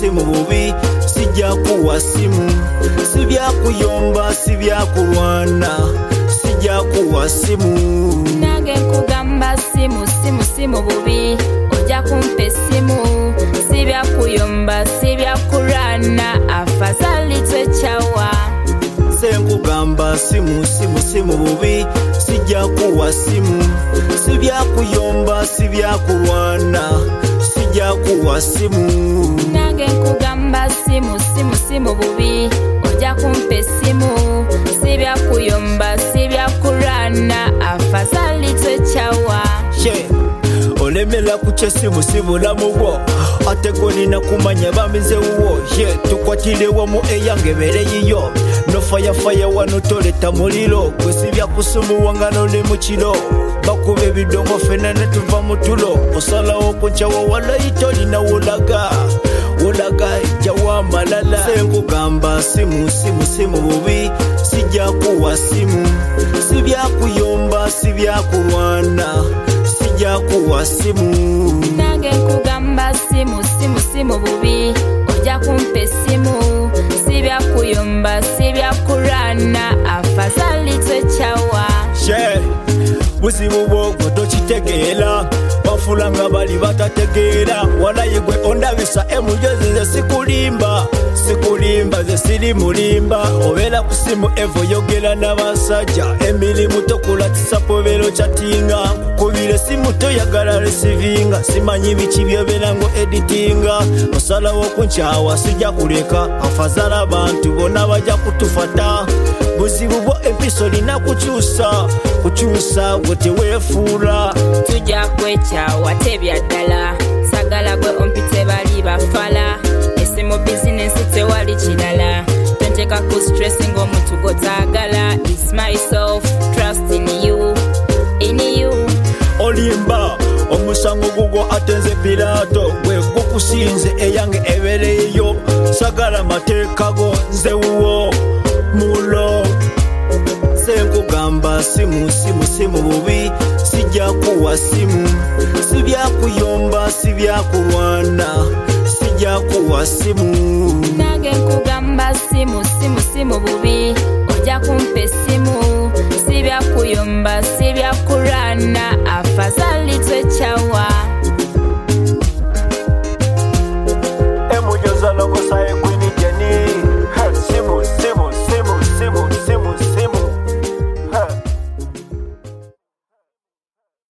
simu bubi sijja kuwa simu sibya kuyomba sibya kulwana sijja kuwa simu nange nkugamba simu bubi ojja kumpa essimu sibya kuyomba sibya kulwana afadhali twekyawa senkugamba simu bubi sijja kuwa simu sibya kuyomba sibya kulwana sijja kuwa simu nange nkugamba simu bubi ojja kumpa essimu sibya kuyomba sibya kulwana afadhali twekyawa olemela kucha simu sibulamu bwo ate gonina kumanya bamizewo tukwatire wamu eyange bere yiyo no fire wano toleta muliro kwesibya kusumu wangano ne mukiro bakube bidongo fena ne tuva mutulo osalawo kunchawa wala itolina wolaga jawa malala senkugamba simu bubi sijja kuwa simu sibya kuyomba sibya kulwana sijja kuwa simu nange nkugamba simu bubi ojja kumpa essimu sibya kuyomba sibya kulwana afadhali twekyawa buzibu bwogwo tokitegeera bafula nga bali batategeera walaye gwe ondabisa emujozi ze sikulimba ze siri mulimba obeera ku simu evo yogera n'abasajja emirimu tokola kisapobero kyatinga kubire simu toyagala resivinga simanyi biki byobeera ngo editinga osalawo kunkyawa sijja kuleka afazala abantu bonna bajja kutufata buzibu bwo empiso lina kukyusa gwe teweefuula tujja kwekyawa tebya ddala sagala gwe ompite bali bafala esimu bizinensi tewali kirala tonteeka ku stress ng'omuntu gotaagala it's myself trust in you olimba omusango gugwo atenze Pilato gwe gukusinze eyange ebereyo sagala mateeka go nze wuwo mulo senkugamba simu bubi sijja kuwa simu sibya kuyomba sibya kulwana sijja kuwa simu nange nkugamba simu bubi ojja kumpa essimu sibya kuyomba sibya kulwana afadhali twekyawa